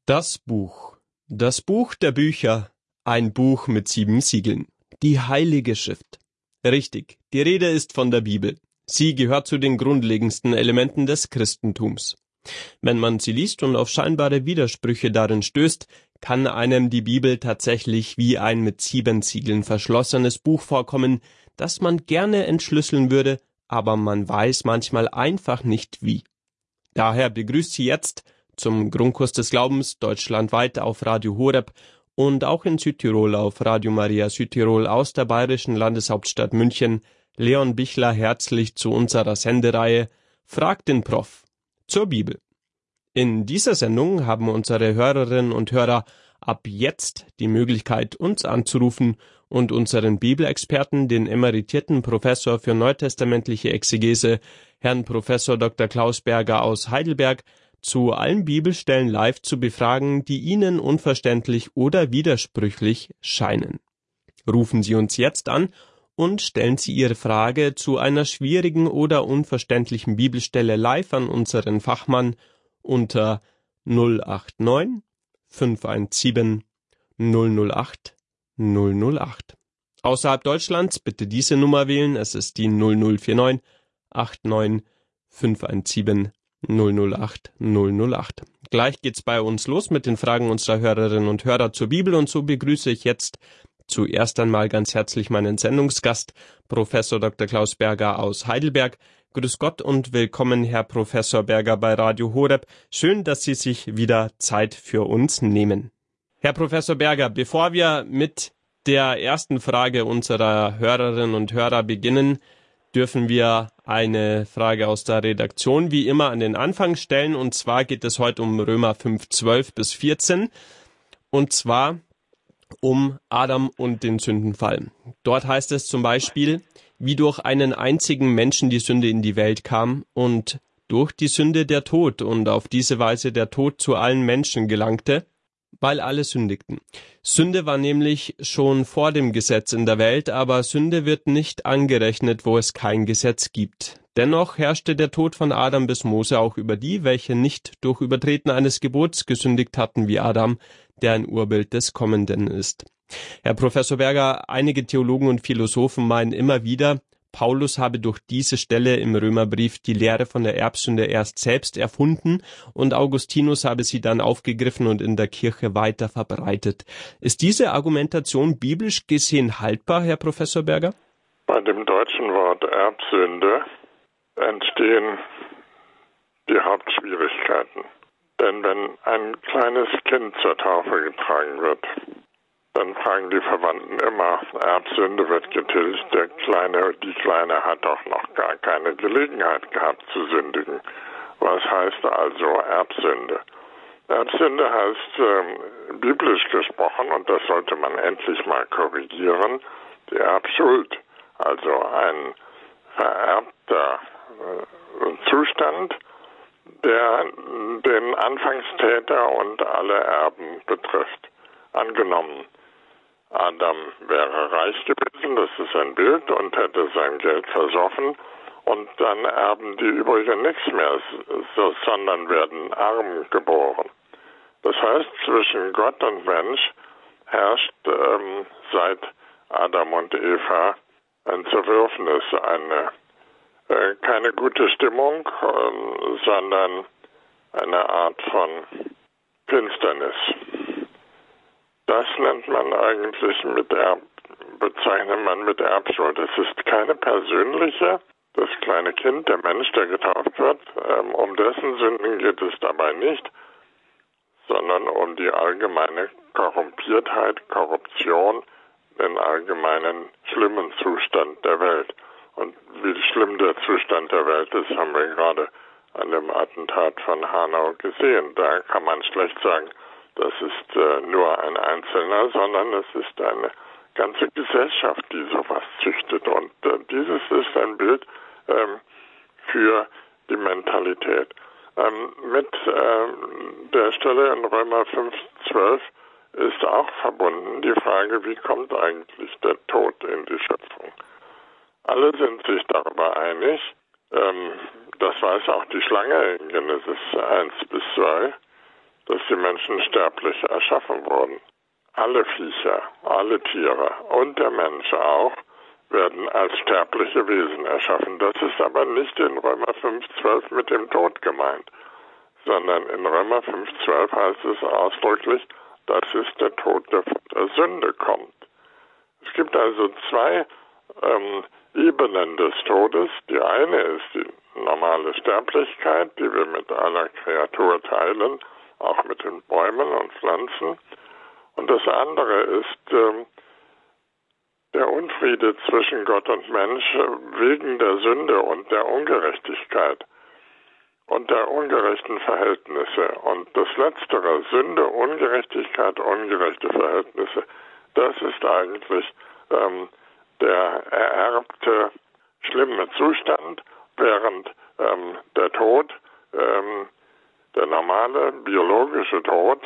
Das Buch. Das Buch der Bücher. Ein Buch mit 7 Siegeln. Die Heilige Schrift. Richtig, die Rede ist von der Bibel. Sie gehört zu den grundlegendsten Elementen des Christentums. Wenn man sie liest und auf scheinbare Widersprüche darin stößt, kann einem die Bibel tatsächlich wie ein mit 7 Siegeln verschlossenes Buch vorkommen, das man gerne entschlüsseln würde, aber man weiß manchmal einfach nicht wie. Daher begrüßt sie jetzt zum Grundkurs des Glaubens deutschlandweit auf Radio Horeb und auch in Südtirol auf Radio Maria Südtirol aus der bayerischen Landeshauptstadt München Leon Bichler herzlich zu unserer Sendereihe Frag den Prof zur Bibel. In dieser Sendung haben unsere Hörerinnen und Hörer ab jetzt die Möglichkeit, uns anzurufen und unseren Bibelexperten, den emeritierten Professor für neutestamentliche Exegese, Herrn Professor Dr. Klaus Berger aus Heidelberg, zu allen Bibelstellen live zu befragen, die Ihnen unverständlich oder widersprüchlich scheinen. Rufen Sie uns jetzt an und stellen Sie Ihre Frage zu einer schwierigen oder unverständlichen Bibelstelle live an unseren Fachmann unter 089 517 008 008. Außerhalb Deutschlands bitte diese Nummer wählen, es ist die 0049 89 517 008 008. Gleich geht's bei uns los mit den Fragen unserer Hörerinnen und Hörer zur Bibel und so begrüße ich jetzt zuerst einmal ganz herzlich meinen Sendungsgast, Professor Dr. Klaus Berger aus Heidelberg. Grüß Gott und willkommen, Herr Professor Berger bei Radio Horeb. Schön, dass Sie sich wieder Zeit für uns nehmen. Herr Professor Berger, bevor wir mit der ersten Frage unserer Hörerinnen und Hörer beginnen, dürfen wir eine Frage aus der Redaktion wie immer an den Anfang stellen. Und zwar geht es heute um Römer 5, 12 bis 14. Und zwar um Adam und den Sündenfall. Dort heißt es zum Beispiel, wie durch einen einzigen Menschen die Sünde in die Welt kam und durch die Sünde der Tod und auf diese Weise der Tod zu allen Menschen gelangte, weil alle sündigten. Sünde war nämlich schon vor dem Gesetz in der Welt, aber Sünde wird nicht angerechnet, wo es kein Gesetz gibt. Dennoch herrschte der Tod von Adam bis Mose auch über die, welche nicht durch Übertreten eines Gebots gesündigt hatten wie Adam, der ein Urbild des Kommenden ist. Herr Professor Berger, einige Theologen und Philosophen meinen immer wieder, Paulus habe durch diese Stelle im Römerbrief die Lehre von der Erbsünde erst selbst erfunden und Augustinus habe sie dann aufgegriffen und in der Kirche weiter verbreitet. Ist diese Argumentation biblisch gesehen haltbar, Herr Professor Berger? Bei dem deutschen Wort Erbsünde entstehen die Hauptschwierigkeiten. Denn wenn ein kleines Kind zur Taufe getragen wird, dann fragen die Verwandten immer, Erbsünde wird getilgt, die Kleine hat doch noch gar keine Gelegenheit gehabt zu sündigen. Was heißt also Erbsünde? Erbsünde heißt biblisch gesprochen, und das sollte man endlich mal korrigieren, die Erbschuld, also ein vererbter Zustand, der den Anfangstäter und alle Erben betrifft. Angenommen, Adam wäre reich gewesen, das ist ein Bild, und hätte sein Geld versoffen, und dann erben die übrigen nichts mehr, sondern werden arm geboren. Das heißt, zwischen Gott und Mensch herrscht seit Adam und Eva ein Zerwürfnis, keine gute Stimmung, sondern eine Art von Finsternis. Das nennt man eigentlich bezeichnet man mit Erbschuld. Es ist keine persönliche, das kleine Kind, der Mensch, der getauft wird, um dessen Sünden geht es dabei nicht, sondern um die allgemeine Korrumpiertheit, Korruption, den allgemeinen schlimmen Zustand der Welt. Und wie schlimm der Zustand der Welt ist, haben wir gerade an dem Attentat von Hanau gesehen. Da kann man schlecht sagen, das ist nur ein Einzelner, sondern es ist eine ganze Gesellschaft, die sowas züchtet. Und dieses ist ein Bild für die Mentalität. Mit der Stelle in Römer 5,12 ist auch verbunden die Frage, wie kommt eigentlich der Tod in die Schöpfung? Alle sind sich darüber einig, das weiß auch die Schlange in Genesis 1 bis 2, dass die Menschen sterblich erschaffen wurden. Alle Viecher, alle Tiere und der Mensch auch werden als sterbliche Wesen erschaffen. Das ist aber nicht in Römer 5,12 mit dem Tod gemeint, sondern in Römer 5,12 heißt es ausdrücklich, dass es der Tod der Sünde kommt. Es gibt also zwei Ebenen des Todes. Die eine ist die normale Sterblichkeit, die wir mit aller Kreatur teilen, auch mit den Bäumen und Pflanzen. Und das andere ist der Unfriede zwischen Gott und Mensch wegen der Sünde und der Ungerechtigkeit und der ungerechten Verhältnisse. Und das Letztere, Sünde, Ungerechtigkeit, ungerechte Verhältnisse, das ist eigentlich der ererbte schlimme Zustand, während der Tod, der normale biologische Tod,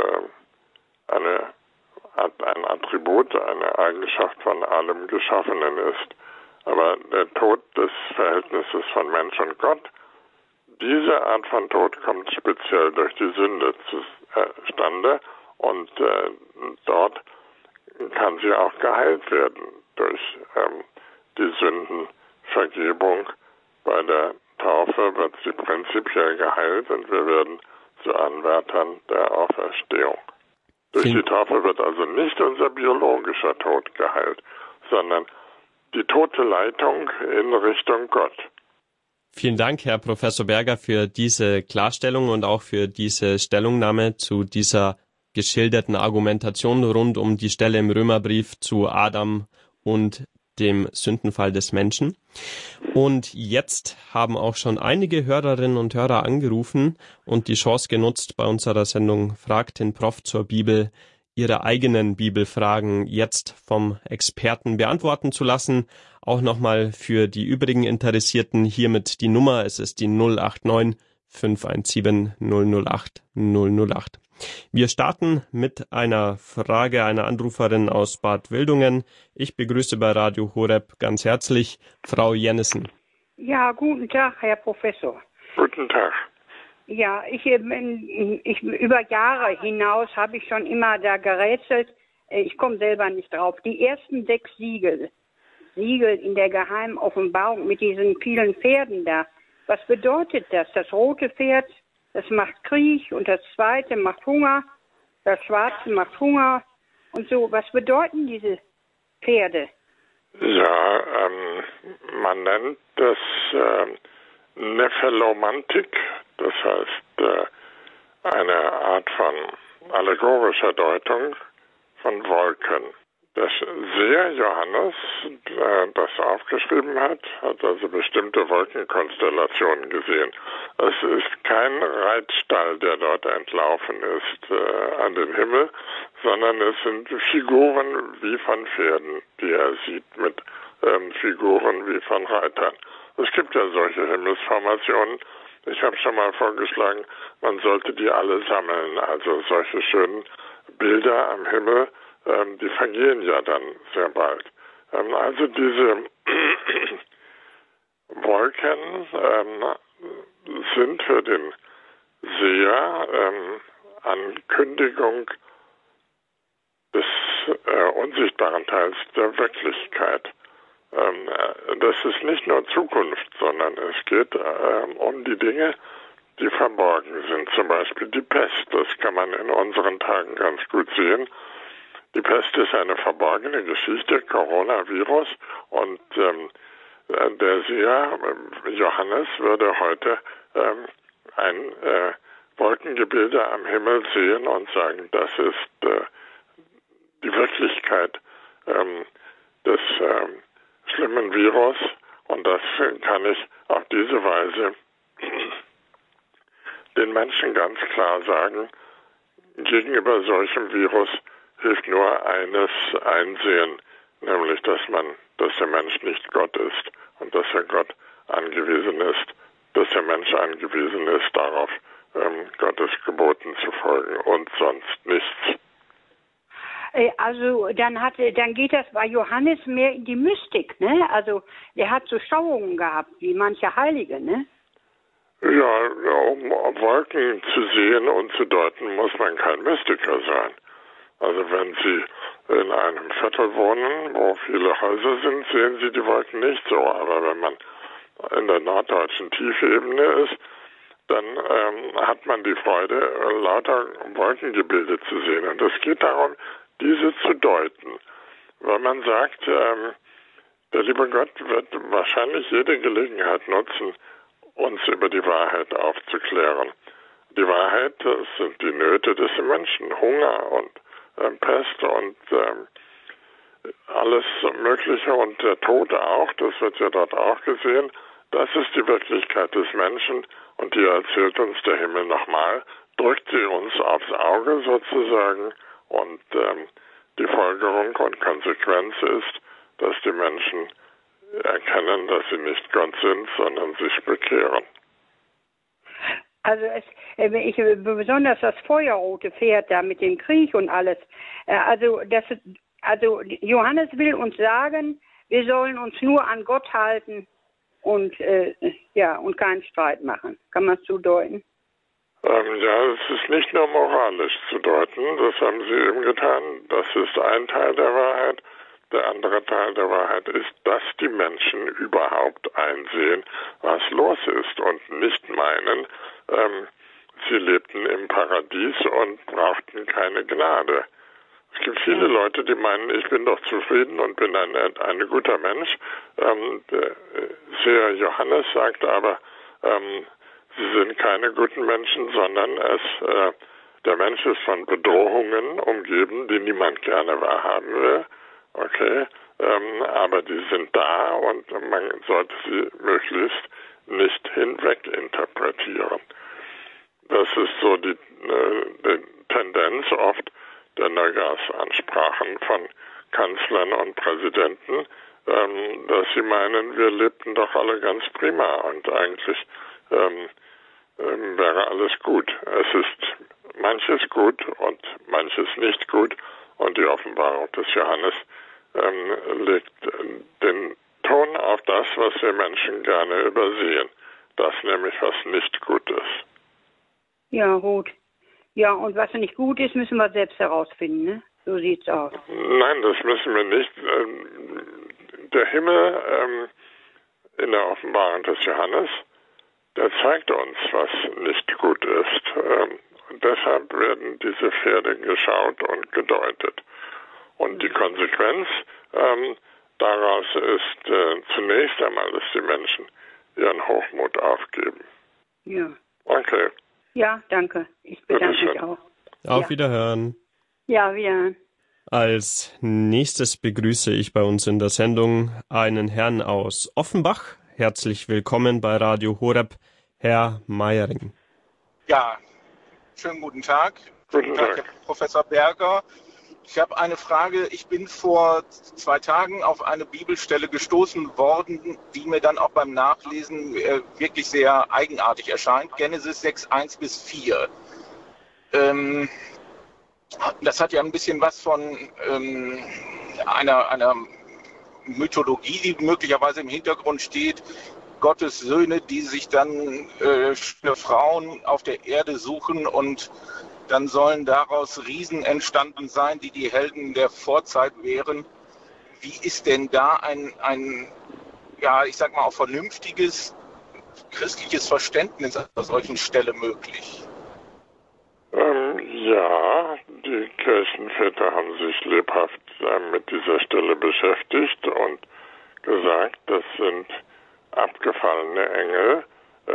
ein Attribut, eine Eigenschaft von allem Geschaffenen ist. Aber der Tod des Verhältnisses von Mensch und Gott, diese Art von Tod kommt speziell durch die Sünde zustande und dort kann sie auch geheilt werden durch die Sündenvergebung. Bei der Taufe wird sie prinzipiell geheilt und wir werden zu Anwärtern der Auferstehung. Durch die Taufe wird also nicht unser biologischer Tod geheilt, sondern die tote Leitung in Richtung Gott. Vielen Dank, Herr Professor Berger, für diese Klarstellung und auch für diese Stellungnahme zu dieser geschilderten Argumentation rund um die Stelle im Römerbrief zu Adam und dem Sündenfall des Menschen. Und jetzt haben auch schon einige Hörerinnen und Hörer angerufen und die Chance genutzt, bei unserer Sendung Fragt den Prof zur Bibel ihre eigenen Bibelfragen jetzt vom Experten beantworten zu lassen. Auch nochmal für die übrigen Interessierten hiermit die Nummer. Es ist die 089 517 008 008. Wir starten mit einer Frage einer Anruferin aus Bad Wildungen. Ich begrüße bei Radio Horeb ganz herzlich Frau Jennissen. Ja, guten Tag, Herr Professor. Guten Tag. Ja, ich über Jahre hinaus habe ich schon immer da gerätselt. Ich komme selber nicht drauf. Die ersten 6 Siegel in der geheimen Offenbarung mit diesen vielen Pferden da. Was bedeutet das? Das rote Pferd, das macht Krieg und das zweite macht Hunger, das schwarze macht Hunger und so. Was bedeuten diese Pferde? Ja, man nennt das Nephelomantik, das heißt eine Art von allegorischer Deutung von Wolken. Der Seher Johannes, der das aufgeschrieben hat also bestimmte Wolkenkonstellationen gesehen. Es ist kein Reitstall, der dort entlaufen ist an den Himmel, sondern es sind Figuren wie von Pferden, die er sieht, mit Figuren wie von Reitern. Es gibt ja solche Himmelsformationen. Ich habe schon mal vorgeschlagen, man sollte die alle sammeln, also solche schönen Bilder am Himmel, die vergehen ja dann sehr bald. Also diese Wolken sind für den Seher Ankündigung des unsichtbaren Teils der Wirklichkeit. Das ist nicht nur Zukunft, sondern es geht um die Dinge, die verborgen sind. Zum Beispiel die Pest, das kann man in unseren Tagen ganz gut sehen. Die Pest ist eine verborgene Geschichte, Coronavirus, und der Seher Johannes würde heute ein Wolkengebilde am Himmel sehen und sagen, das ist die Wirklichkeit des schlimmen Virus, und das kann ich auf diese Weise den Menschen ganz klar sagen. Gegenüber solchem Virus hilft nur eines einsehen, nämlich dass der Mensch nicht Gott ist und dass er Gott angewiesen ist, dass der Mensch angewiesen ist darauf, Gottes Geboten zu folgen und sonst nichts. Also dann geht das bei Johannes mehr in die Mystik, ne? Also der hat so Schauungen gehabt, wie manche Heilige, ne? Ja, um Wolken zu sehen und zu deuten, muss man kein Mystiker sein. Also wenn Sie in einem Viertel wohnen, wo viele Häuser sind, sehen Sie die Wolken nicht so. Aber wenn man in der norddeutschen Tiefebene ist, dann hat man die Freude, lauter Wolkengebilde zu sehen. Und es geht darum, diese zu deuten. Weil man sagt, der liebe Gott wird wahrscheinlich jede Gelegenheit nutzen, uns über die Wahrheit aufzuklären. Die Wahrheit, das sind die Nöte des Menschen, Hunger und Pest und alles Mögliche und der Tod auch, das wird ja dort auch gesehen. Das ist die Wirklichkeit des Menschen und die erzählt uns der Himmel nochmal, drückt sie uns aufs Auge sozusagen und die Folgerung und Konsequenz ist, dass die Menschen erkennen, dass sie nicht Gott sind, sondern sich bekehren. Also besonders das feuerrote Pferd da mit dem Krieg und alles. Also Johannes will uns sagen, wir sollen uns nur an Gott halten und und keinen Streit machen. Kann man es so deuten? Ja, es ist nicht nur moralisch zu deuten, das haben Sie eben getan. Das ist ein Teil der Wahrheit. Der andere Teil der Wahrheit ist, dass die Menschen überhaupt einsehen, was los ist und nicht meinen, sie lebten im Paradies und brauchten keine Gnade. Es gibt viele Leute, die meinen, ich bin doch zufrieden und bin ein guter Mensch. Der Seher Johannes sagt aber, sie sind keine guten Menschen, sondern der Mensch ist von Bedrohungen umgeben, die niemand gerne wahrhaben will. Okay, aber die sind da und man sollte sie möglichst nicht hinweg interpretieren. Das ist so die Tendenz oft der Neujahrsansprachen von Kanzlern und Präsidenten, dass sie meinen, wir lebten doch alle ganz prima und eigentlich wäre alles gut. Es ist manches gut und manches nicht gut und die Offenbarung des Johannes legt den Ton auf das, was wir Menschen gerne übersehen. Das nämlich, was nicht gut ist. Ja, gut. Ja, und was nicht gut ist, müssen wir selbst herausfinden, ne? So sieht's aus. Nein, das müssen wir nicht. Der Himmel in der Offenbarung des Johannes, der zeigt uns, was nicht gut ist. Und deshalb werden diese Pferde geschaut und gedeutet. Und die Konsequenz daraus ist zunächst einmal, dass die Menschen ihren Hochmut aufgeben. Ja. Okay. Ja, danke. Ich bedanke mich auch. Auf Wiederhören. Ja, wiederhören. Als nächstes begrüße ich bei uns in der Sendung einen Herrn aus Offenbach. Herzlich willkommen bei Radio Horeb, Herr Meiering. Ja, schönen guten Tag. Guten Tag, Herr Professor Berger. Ich habe eine Frage. Ich bin vor 2 Tagen auf eine Bibelstelle gestoßen worden, die mir dann auch beim Nachlesen wirklich sehr eigenartig erscheint. Genesis 6, 1-4. Das hat ja ein bisschen was von einer Mythologie, die möglicherweise im Hintergrund steht. Gottes Söhne, die sich dann für Frauen auf der Erde suchen und dann sollen daraus Riesen entstanden sein, die die Helden der Vorzeit wären. Wie ist denn da ein ich sag mal, auch vernünftiges christliches Verständnis an einer solchen Stelle möglich? Ja, die Kirchenväter haben sich lebhaft mit dieser Stelle beschäftigt und gesagt, das sind abgefallene Engel,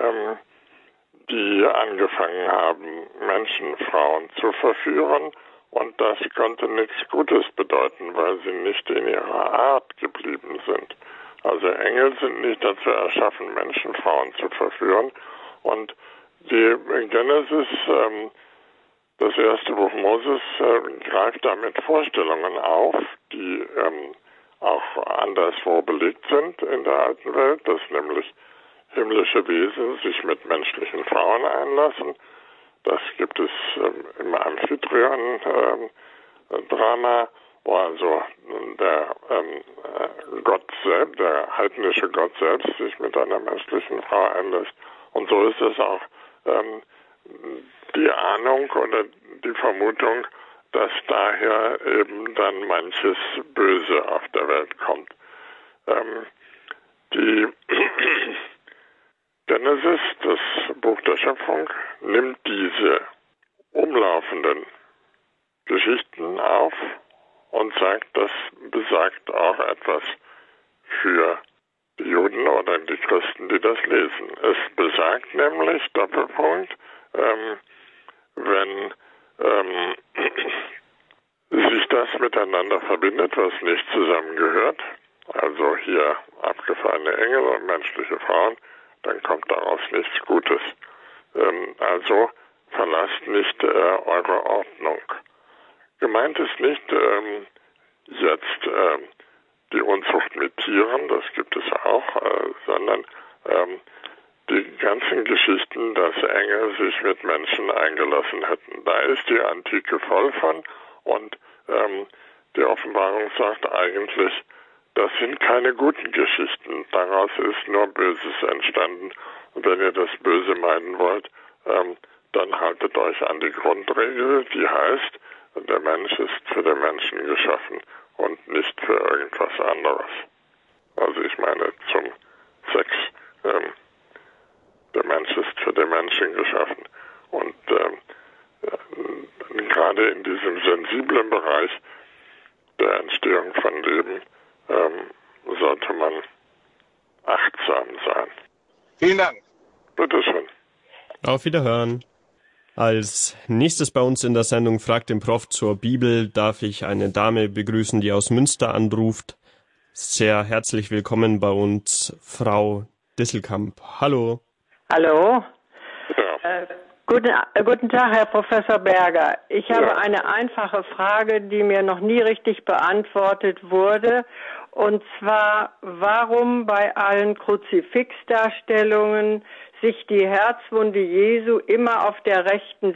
die angefangen haben, Menschen, Frauen zu verführen. Und das konnte nichts Gutes bedeuten, weil sie nicht in ihrer Art geblieben sind. Also Engel sind nicht dazu erschaffen, Menschen, Frauen zu verführen. Und die Genesis, das erste Buch Moses, greift damit Vorstellungen auf, die auch anderswo belegt sind in der alten Welt, dass nämlich himmlische Wesen sich mit menschlichen Frauen einlassen. Das gibt es im Amphitryon-Drama, wo also der Gott selbst, der heidnische Gott selbst sich mit einer menschlichen Frau einlässt. Und so ist es auch die Ahnung oder die Vermutung, dass daher eben dann manches Böse auf der Welt kommt. Die Genesis, das Buch der Schöpfung, nimmt diese umlaufenden Geschichten auf und sagt, das besagt auch etwas für die Juden oder die Christen, die das lesen. Es besagt nämlich, Doppelpunkt, wenn sich das miteinander verbindet, was nicht zusammengehört, also hier abgefallene Engel und menschliche Frauen, dann kommt daraus nichts Gutes. Also verlasst nicht eure Ordnung. Gemeint ist nicht jetzt die Unzucht mit Tieren, das gibt es auch, sondern die ganzen Geschichten, dass Engel sich mit Menschen eingelassen hätten. Da ist die Antike voll von und die Offenbarung sagt eigentlich, das sind keine guten Geschichten. Daraus ist nur Böses entstanden. Und wenn ihr das Böse meiden wollt, dann haltet euch an die Grundregel, die heißt, der Mensch ist für den Menschen geschaffen und nicht für irgendwas anderes. Also ich meine zum Sex. Der Mensch ist für den Menschen geschaffen. Und gerade in diesem sensiblen Bereich der Entstehung von Leben sollte man achtsam sein. Vielen Dank. Bitteschön. Auf Wiederhören. Als nächstes bei uns in der Sendung Fragt den Prof zur Bibel darf ich eine Dame begrüßen, die aus Münster anruft. Sehr herzlich willkommen bei uns, Frau Disselkamp. Hallo. Hallo. Ja. Guten Tag, Herr Professor Berger. Ich habe eine einfache Frage, die mir noch nie richtig beantwortet wurde. Und zwar, warum bei allen Kruzifixdarstellungen sich die Herzwunde Jesu immer auf der rechten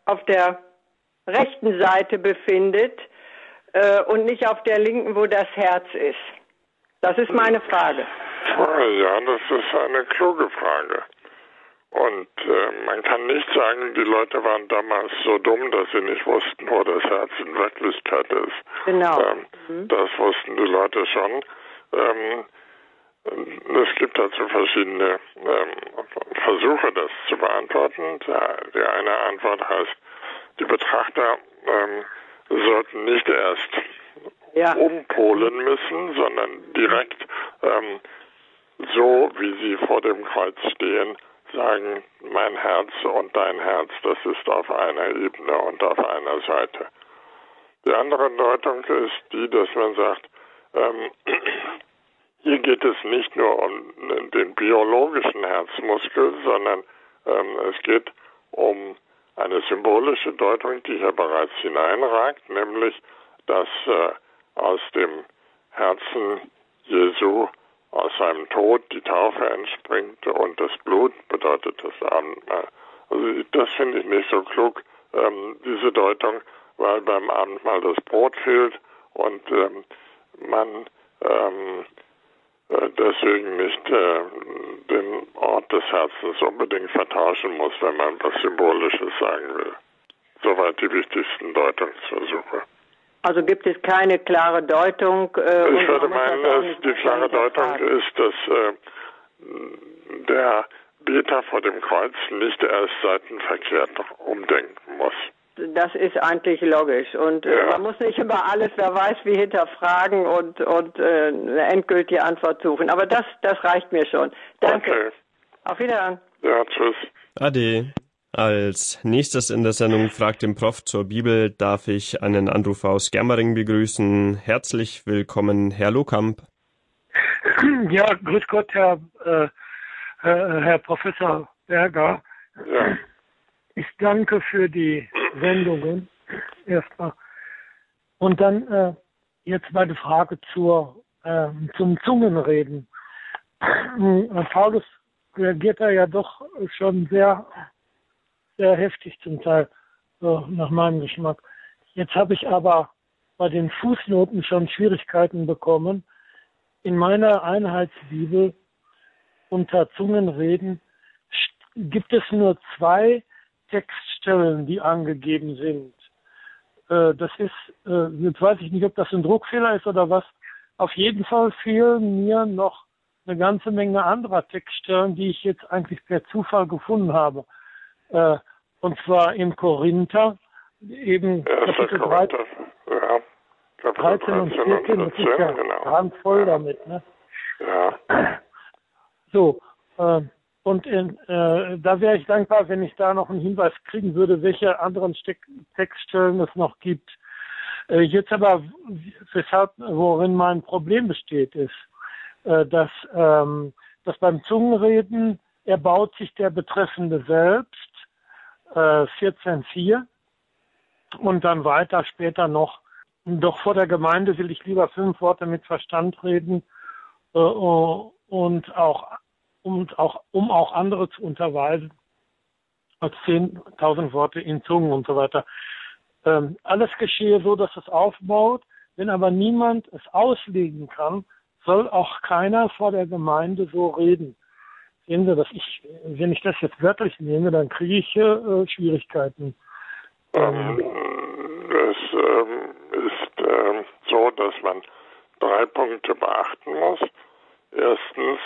Seite befindet und nicht auf der linken, wo das Herz ist. Das ist meine Frage. Ja, das ist eine kluge Frage. Und man kann nicht sagen, die Leute waren damals so dumm, dass sie nicht wussten, wo das Herz in Wirklichkeit ist. Genau. Das wussten die Leute schon. Es gibt dazu verschiedene Versuche, das zu beantworten. Die eine Antwort heißt, die Betrachter sollten nicht erst umpolen müssen, sondern direkt so, wie sie vor dem Kreuz stehen, sagen, mein Herz und dein Herz, das ist auf einer Ebene und auf einer Seite. Die andere Deutung ist die, dass man sagt, hier geht es nicht nur um den biologischen Herzmuskel, sondern es geht um eine symbolische Deutung, die hier bereits hineinragt, nämlich, dass aus dem Herzen Jesu, aus seinem Tod die Taufe entspringt und das Blut bedeutet das Abendmahl. Also das finde ich nicht so klug, diese Deutung, weil beim Abendmahl das Brot fehlt und man deswegen nicht den Ort des Herzens unbedingt vertauschen muss, wenn man was Symbolisches sagen will. Soweit die wichtigsten Deutungsversuche. Also gibt es keine klare Deutung? Ich würde meinen, die klare Deutung ist, dass der Beter vor dem Kreuz nicht erst seitenverkehrt umdenken muss. Das ist eigentlich logisch. Und man muss nicht immer alles, wer weiß wie, hinterfragen und eine endgültige Antwort suchen. Aber das reicht mir schon. Danke. Okay. Auf Wiedersehen. Ja, tschüss. Ade. Als nächstes in der Sendung Fragt den Prof zur Bibel darf ich einen Anrufer aus Germering begrüßen. Herzlich willkommen, Herr Lohkamp. Ja, grüß Gott, Herr Professor Berger. Ja. Ich danke für die Sendungen erstmal. Und dann jetzt meine Frage zum Zungenreden. Paulus reagiert da ja doch schon sehr heftig zum Teil, so nach meinem Geschmack. Jetzt habe ich aber bei den Fußnoten schon Schwierigkeiten bekommen. In meiner Einheitsbibel unter Zungenreden gibt es nur 2 Textstellen, die angegeben sind. Das ist, jetzt weiß ich nicht, ob das ein Druckfehler ist oder was. Auf jeden Fall fehlen mir noch eine ganze Menge anderer Textstellen, die ich jetzt eigentlich per Zufall gefunden habe. Und zwar im Korinther, eben Kapitel 13, ja. Kapitel 13 und 14, das ist ja genau. randvoll damit. Ne? Ja. So, und da wäre ich dankbar, wenn ich da noch einen Hinweis kriegen würde, welche anderen Textstellen es noch gibt. Jetzt aber, worin mein Problem besteht, ist, dass beim Zungenreden erbaut sich der Betreffende selbst, 14,4, und dann weiter später noch, doch vor der Gemeinde will ich lieber 5 Worte mit Verstand reden, und um auch andere zu unterweisen, als 10.000 Worte in Zungen und so weiter. Alles geschehe so, dass es aufbaut. Wenn aber niemand es auslegen kann, soll auch keiner vor der Gemeinde so reden. Sehen Sie, wenn ich das jetzt wörtlich nehme, dann kriege ich Schwierigkeiten. Es ist so, dass man 3 Punkte beachten muss. Erstens,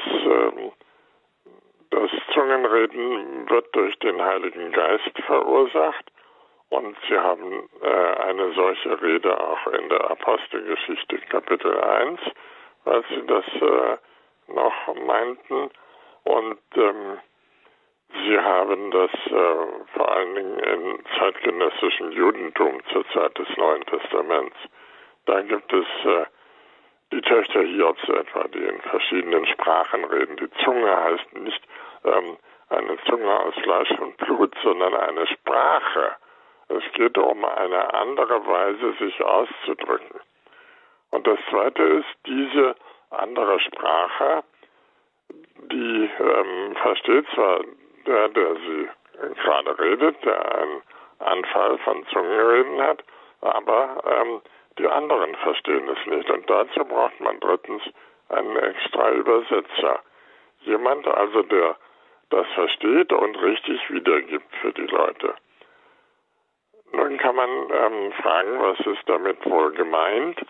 das Zungenreden wird durch den Heiligen Geist verursacht, und Sie haben eine solche Rede auch in der Apostelgeschichte Kapitel 1, als Sie das noch meinten, und Sie haben das vor allen Dingen im zeitgenössischen Judentum zur Zeit des Neuen Testaments. Da gibt es die Töchter Hiobs etwa, die in verschiedenen Sprachen reden. Die Zunge heißt nicht eine Zunge aus Fleisch und Blut, sondern eine Sprache. Es geht um eine andere Weise, sich auszudrücken. Und das Zweite ist, diese andere Sprache, die versteht zwar der sie gerade redet, der einen Anfall von Zungenreden hat, aber die anderen verstehen es nicht. Und dazu braucht man drittens einen extra Übersetzer. Jemand also, der das versteht und richtig wiedergibt für die Leute. Nun kann man fragen, was ist damit wohl gemeint?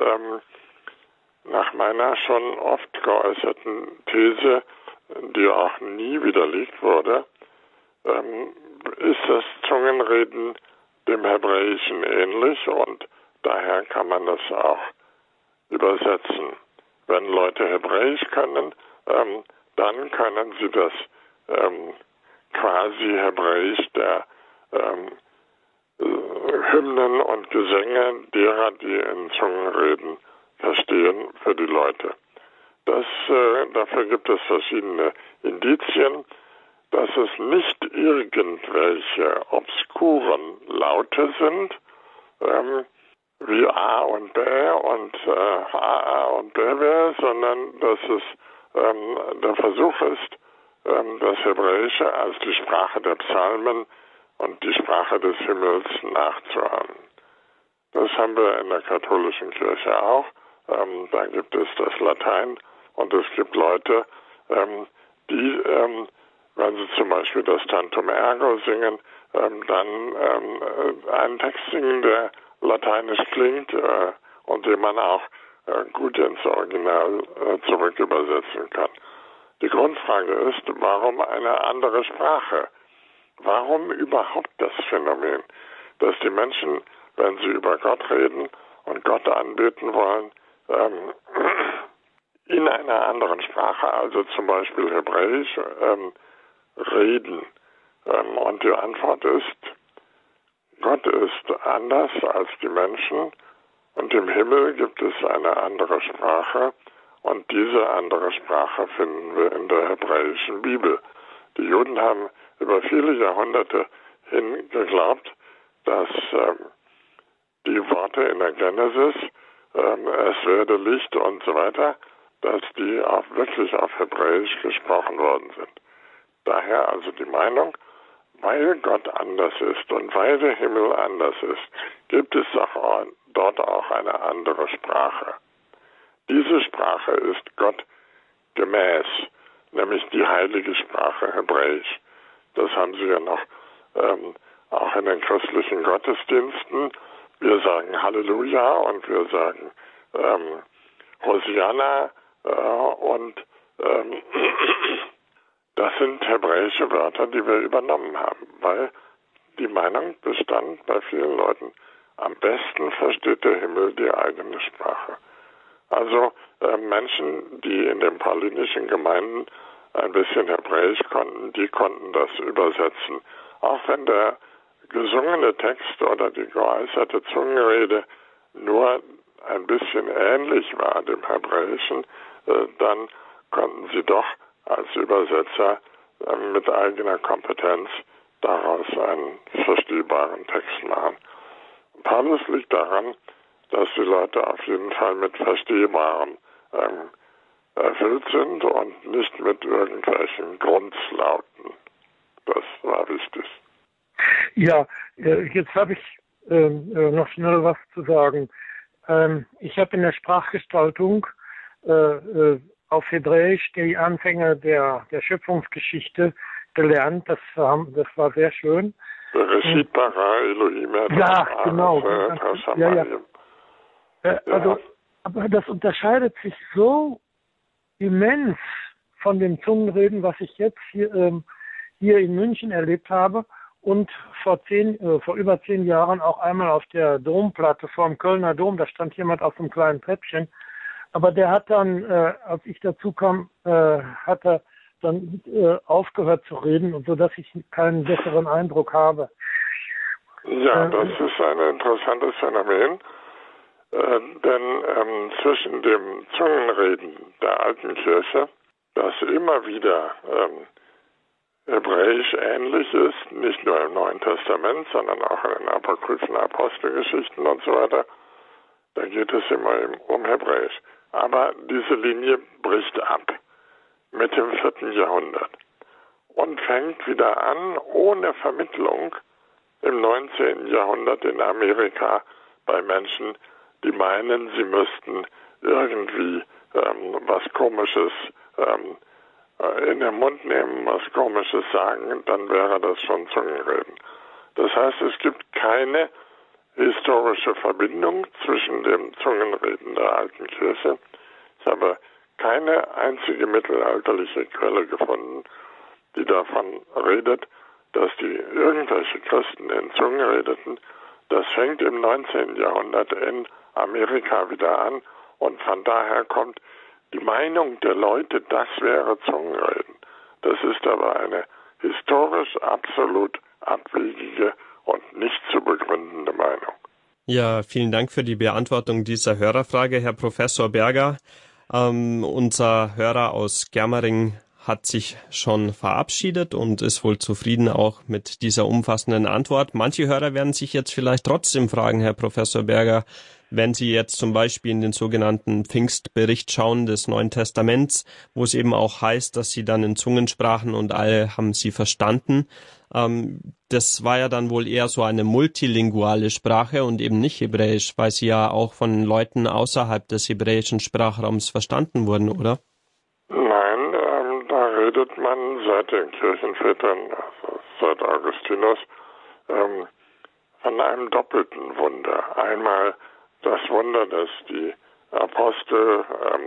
Nach meiner schon oft geäußerten These, die auch nie widerlegt wurde, ist das Zungenreden dem Hebräischen ähnlich, und daher kann man das auch übersetzen. Wenn Leute Hebräisch können, dann können sie das quasi Hebräisch der Hymnen und Gesänge derer, die in Zungen reden, verstehen für die Leute. Dafür gibt es verschiedene Indizien, dass es nicht irgendwelche obskuren Laute sind, wie A und B und A und B, sondern dass es der Versuch ist, das Hebräische als die Sprache der Psalmen und die Sprache des Himmels nachzuahmen. Das haben wir in der katholischen Kirche auch. Da gibt es das Latein, und es gibt Leute, die, wenn sie zum Beispiel das Tantum Ergo singen, dann einen Text singen, der lateinisch klingt und den man auch gut ins Original zurück übersetzen kann. Die Grundfrage ist, warum eine andere Sprache? Warum überhaupt das Phänomen, dass die Menschen, wenn sie über Gott reden und Gott anbeten wollen, in einer anderen Sprache, also zum Beispiel Hebräisch, reden? Und die Antwort ist, Gott ist anders als die Menschen, und im Himmel gibt es eine andere Sprache, und diese andere Sprache finden wir in der hebräischen Bibel. Die Juden haben über viele Jahrhunderte hin geglaubt, dass die Worte in der Genesis, es werde Licht und so weiter, dass die auch wirklich auf Hebräisch gesprochen worden sind. Daher also die Meinung, weil Gott anders ist und weil der Himmel anders ist, gibt es auch dort auch eine andere Sprache. Diese Sprache ist Gott gemäß, nämlich die heilige Sprache Hebräisch. Das haben Sie ja noch auch in den christlichen Gottesdiensten. Wir sagen Halleluja und wir sagen Hosianna und das sind hebräische Wörter, die wir übernommen haben, weil die Meinung bestand bei vielen Leuten, am besten versteht der Himmel die eigene Sprache. Also Menschen, die in den paulinischen Gemeinden ein bisschen Hebräisch konnten, die konnten das übersetzen. Auch wenn der gesungene Text oder die geäußerte Zungenrede nur ein bisschen ähnlich war dem Hebräischen, dann konnten sie doch als Übersetzer mit eigener Kompetenz daraus einen verstehbaren Text machen. Paulus liegt daran, dass die Leute auf jeden Fall mit Verstehbarem erfüllt sind und nicht mit irgendwelchen Grundslauten. Das war wichtig. Ja, jetzt habe ich noch schnell was zu sagen. Ich habe in der Sprachgestaltung auf Hebräisch die Anfänge der Schöpfungsgeschichte gelernt. Das war sehr schön. Bereshit bara Elohim. Ja, genau. Also, aber das unterscheidet sich so immens von dem Zungenreden, was ich jetzt hier in München erlebt habe und vor über 10 Jahren auch einmal auf der Domplatte vor dem Kölner Dom. Da stand jemand auf so einem kleinen Treppchen. Aber der hat dann, als ich dazu kam, hat er dann aufgehört zu reden, und so dass ich keinen besseren Eindruck habe. Ja, das ist ein interessantes Phänomen, denn zwischen dem Zungenreden der alten Kirche, das immer wieder hebräisch ähnlich ist, nicht nur im Neuen Testament, sondern auch in den apokryphen Apostelgeschichten und so weiter, da geht es immer um Hebräisch. Aber diese Linie bricht ab mit dem 4. Jahrhundert und fängt wieder an, ohne Vermittlung im 19. Jahrhundert in Amerika bei Menschen, die meinen, sie müssten irgendwie was Komisches in den Mund nehmen, was Komisches sagen, dann wäre das schon Zungenreden. Das heißt, es gibt keine historische Verbindung zwischen dem Zungenreden der alten Kirche. Ich habe keine einzige mittelalterliche Quelle gefunden, die davon redet, dass die irgendwelche Christen in Zungen redeten. Das fängt im 19. Jahrhundert in Amerika wieder an und von daher kommt die Meinung der Leute, das wäre Zungenreden. Das ist aber eine historisch absolut abwegige und nicht zu begründende Meinung. Ja, vielen Dank für die Beantwortung dieser Hörerfrage, Herr Professor Berger. Unser Hörer aus Germering hat sich schon verabschiedet und ist wohl zufrieden auch mit dieser umfassenden Antwort. Manche Hörer werden sich jetzt vielleicht trotzdem fragen, Herr Professor Berger, wenn Sie jetzt zum Beispiel in den sogenannten Pfingstbericht schauen des Neuen Testaments, wo es eben auch heißt, dass Sie dann in Zungen sprachen und alle haben Sie verstanden. Das war ja dann wohl eher so eine multilinguale Sprache und eben nicht Hebräisch, weil Sie ja auch von Leuten außerhalb des hebräischen Sprachraums verstanden wurden, oder? Nein, da redet man seit den Kirchenvätern, also seit Augustinus, von einem doppelten Wunder. Einmal das Wunder, dass die Apostel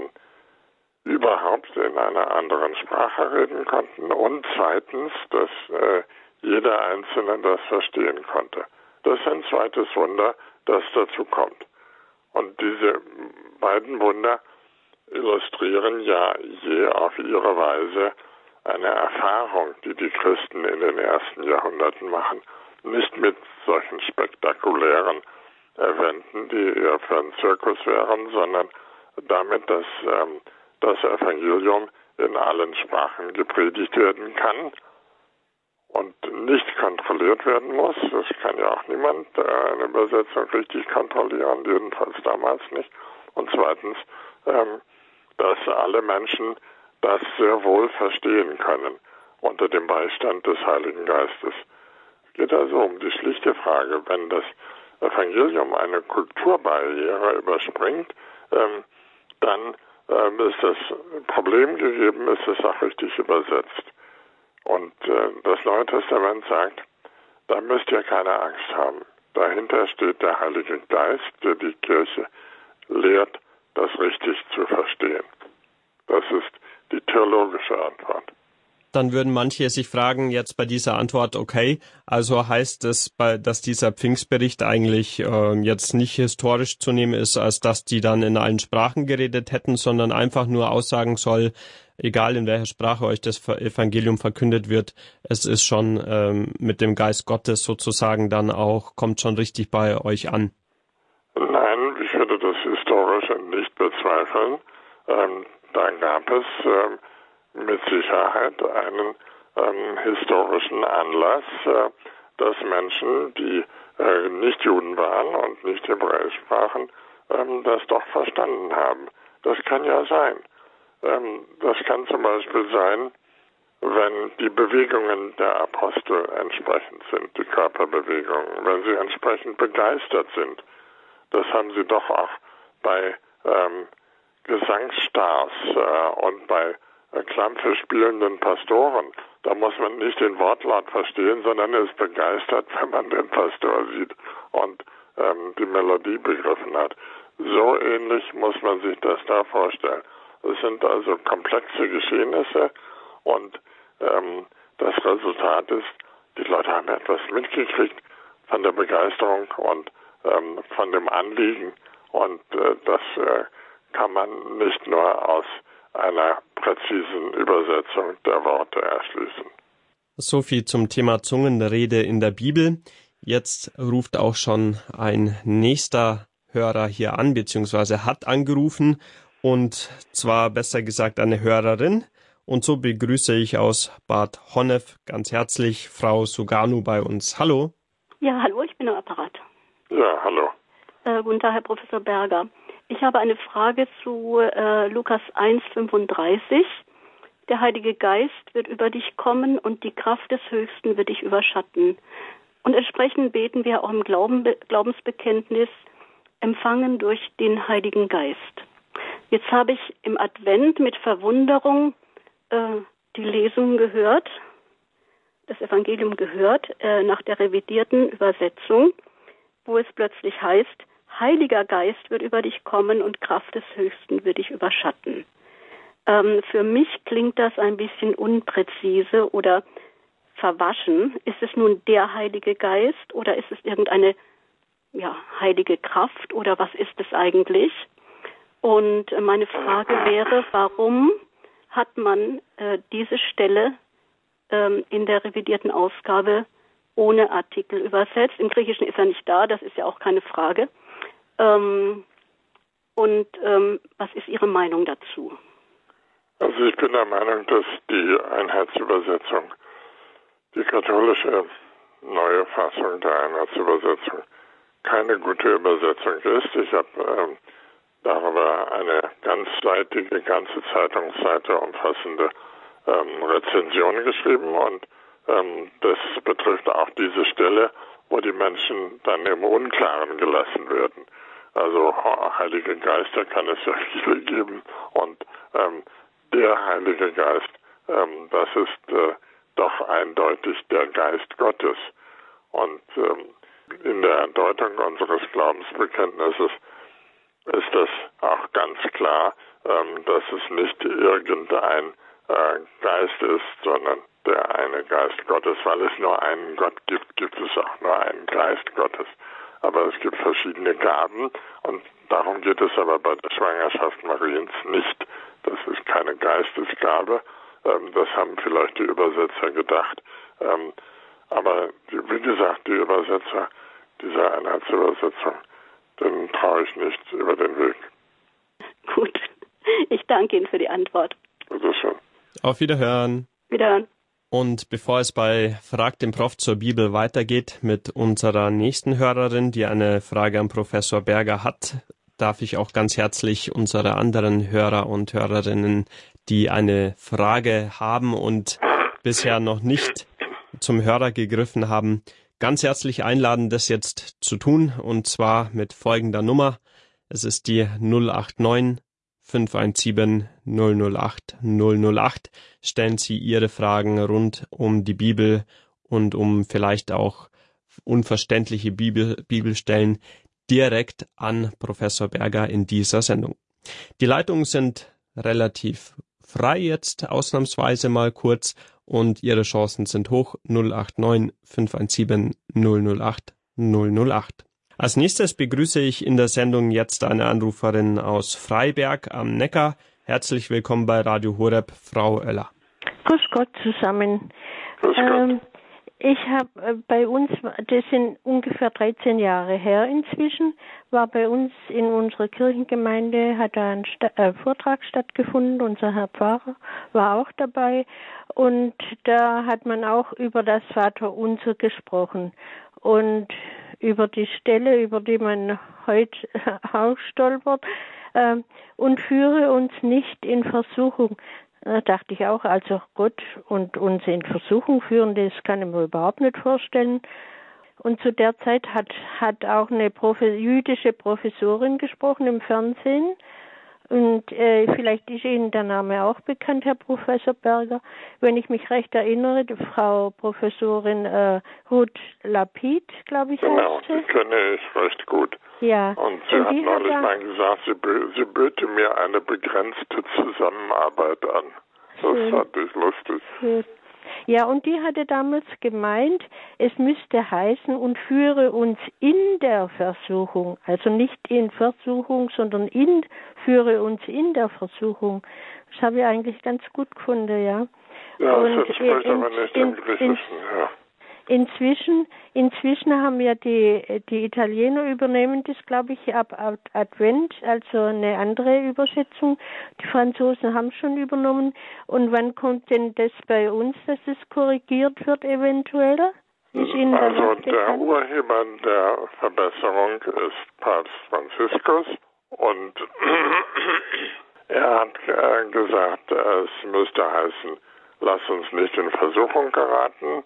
überhaupt in einer anderen Sprache reden konnten und zweitens, dass jeder Einzelne das verstehen konnte. Das ist ein zweites Wunder, das dazu kommt. Und diese beiden Wunder illustrieren ja je auf ihre Weise eine Erfahrung, die die Christen in den ersten Jahrhunderten machen. Nicht mit solchen spektakulären Eventen, die eher für einen Zirkus wären, sondern damit, dass das Evangelium in allen Sprachen gepredigt werden kann und nicht kontrolliert werden muss. Das kann ja auch niemand eine Übersetzung richtig kontrollieren, jedenfalls damals nicht. Und zweitens, dass alle Menschen das sehr wohl verstehen können unter dem Beistand des Heiligen Geistes. Es geht also um die schlichte Frage, wenn das Evangelium eine Kulturbarriere überspringt, dann ist das Problem gegeben, ist es auch richtig übersetzt. Und das Neue Testament sagt, da müsst ihr keine Angst haben. Dahinter steht der Heilige Geist, der die Kirche lehrt, das richtig zu verstehen. Das ist die theologische Antwort. Dann würden manche sich fragen jetzt bei dieser Antwort, okay, also heißt es, dass dieser Pfingstbericht eigentlich jetzt nicht historisch zu nehmen ist, als dass die dann in allen Sprachen geredet hätten, sondern einfach nur aussagen soll, egal in welcher Sprache euch das Evangelium verkündet wird, es ist schon mit dem Geist Gottes sozusagen dann auch, kommt schon richtig bei euch an. Nein, ich würde das historisch nicht bezweifeln. Da gab es mit Sicherheit einen historischen Anlass, dass Menschen, die nicht Juden waren und nicht Hebräisch sprachen, das doch verstanden haben. Das kann ja sein. Das kann zum Beispiel sein, wenn die Bewegungen der Apostel entsprechend sind, die Körperbewegungen, wenn sie entsprechend begeistert sind. Das haben sie doch auch bei Gesangsstars und bei Klampfe spielenden Pastoren. Da muss man nicht den Wortlaut verstehen, sondern ist begeistert, wenn man den Pastor sieht und die Melodie begriffen hat. So ähnlich muss man sich das da vorstellen. Es sind also komplexe Geschehnisse und das Resultat ist, die Leute haben etwas mitgekriegt von der Begeisterung und von dem Anliegen und das kann man nicht nur aus einer präzisen Übersetzung der Worte erschließen. So viel zum Thema Zungenrede in der Bibel. Jetzt ruft auch schon ein nächster Hörer hier an, beziehungsweise hat angerufen, und zwar besser gesagt eine Hörerin. Und so begrüße ich aus Bad Honnef ganz herzlich Frau Suganu bei uns. Hallo. Ja, hallo, ich bin am Apparat. Ja, hallo. Guten Tag, Herr Professor Berger. Ich habe eine Frage zu Lukas 1,35. Der Heilige Geist wird über dich kommen und die Kraft des Höchsten wird dich überschatten. Und entsprechend beten wir auch im Glaubensbekenntnis, empfangen durch den Heiligen Geist. Jetzt habe ich im Advent mit Verwunderung die Lesung gehört, das Evangelium gehört, nach der revidierten Übersetzung, wo es plötzlich heißt, Heiliger Geist wird über dich kommen und Kraft des Höchsten wird dich überschatten. Für mich klingt das ein bisschen unpräzise oder verwaschen. Ist es nun der Heilige Geist oder ist es irgendeine heilige Kraft oder was ist es eigentlich? Und meine Frage wäre, warum hat man diese Stelle in der revidierten Ausgabe ohne Artikel übersetzt? Im Griechischen ist er nicht da, das ist ja auch keine Frage. Was ist Ihre Meinung dazu? Also ich bin der Meinung, dass die Einheitsübersetzung, die katholische neue Fassung der Einheitsübersetzung, keine gute Übersetzung ist. Ich habe darüber eine ganzseitige, ganze Zeitungsseite umfassende Rezension geschrieben und das betrifft auch diese Stelle, wo die Menschen dann im Unklaren gelassen werden. Also Heilige Geister kann es ja viele geben und der Heilige Geist, das ist doch eindeutig der Geist Gottes. Und in der Deutung unseres Glaubensbekenntnisses ist das auch ganz klar, dass es nicht irgendein Geist ist, sondern der eine Geist Gottes. Weil es nur einen Gott gibt, gibt es auch nur einen Geist Gottes. Aber es gibt verschiedene Gaben und darum geht es aber bei der Schwangerschaft Mariens nicht. Das ist keine Geistesgabe, das haben vielleicht die Übersetzer gedacht. Aber wie gesagt, die Übersetzer dieser Einheitsübersetzung, denen traue ich nicht über den Weg. Gut, ich danke Ihnen für die Antwort. Bitte schön. Auf Wiederhören. Wiederhören. Und bevor es bei Frag den Prof zur Bibel weitergeht mit unserer nächsten Hörerin, die eine Frage an Professor Berger hat, darf ich auch ganz herzlich unsere anderen Hörer und Hörerinnen, die eine Frage haben und bisher noch nicht zum Hörer gegriffen haben, ganz herzlich einladen, das jetzt zu tun, und zwar mit folgender Nummer. Es ist die 089 517 008 008 stellen Sie Ihre Fragen rund um die Bibel und um vielleicht auch unverständliche Bibelstellen direkt an Professor Berger in dieser Sendung. Die Leitungen sind relativ frei jetzt, ausnahmsweise mal kurz, und Ihre Chancen sind hoch 089 517 008 008. Als nächstes begrüße ich in der Sendung jetzt eine Anruferin aus Freiberg am Neckar. Herzlich willkommen bei Radio Horeb, Frau Oeller. Grüß Gott zusammen. Grüß Gott. Ich habe bei uns, das sind ungefähr 13 Jahre her inzwischen, war bei uns in unserer Kirchengemeinde, hat da ein Vortrag stattgefunden, unser Herr Pfarrer war auch dabei und da hat man auch über das Vaterunser gesprochen und über die Stelle, über die man heute auch stolpert, und führe uns nicht in Versuchung. Da dachte ich auch, also Gott und uns in Versuchung führen, das kann ich mir überhaupt nicht vorstellen. Und zu der Zeit hat auch eine jüdische Professorin gesprochen im Fernsehen. Und vielleicht ist Ihnen der Name auch bekannt, Herr Professor Berger. Wenn ich mich recht erinnere, die Frau Professorin Ruth Lapid, glaube ich, genau, heißt sie. Die kenne ich recht gut. Ja. Und sie hat neulich mal gesagt, sie böte mir eine begrenzte Zusammenarbeit an. Das fand ich lustig. Schön. Ja, und die hatte damals gemeint, es müsste heißen, und führe uns in der Versuchung. Also nicht in Versuchung, sondern führe uns in der Versuchung. Das habe ich eigentlich ganz gut gefunden, ja. Ja, und das entspricht aber nicht im Griechischen, ja. Inzwischen haben ja die Italiener übernehmen das, glaube ich, ab Advent, also eine andere Übersetzung. Die Franzosen haben schon übernommen. Und wann kommt denn das bei uns, dass es korrigiert wird eventuell? Also der Urheber der Verbesserung ist Papst Franziskus und er hat gesagt, es müsste heißen, lass uns nicht in Versuchung geraten,